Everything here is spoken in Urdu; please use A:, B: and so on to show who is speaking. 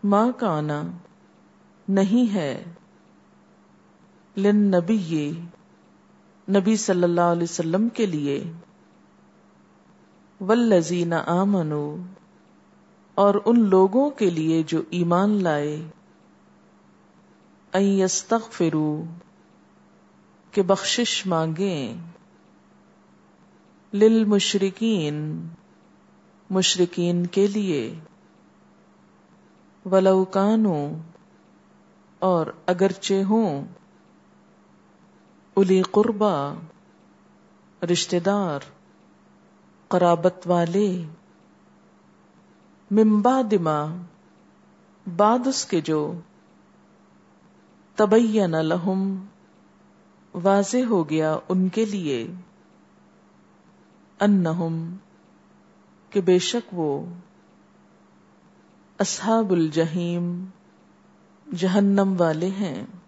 A: ما کانا نہیں ہے للنبی نبی صلی اللہ علیہ وسلم کے لیے والذین آمنوا اور ان لوگوں کے لیے جو ایمان لائے ان یستغفروا کہ بخشش مانگیں للمشرکین مشرکین کے لیے ولو کانوا اور اگرچہ ہوں اولی قربا رشتہ دار قرابت والے من بعد ما بعد اس کے جو تبین لہم واضح ہو گیا ان کے لیے انہم کہ بے شک وہ اصحاب الجحیم جہنم والے ہیں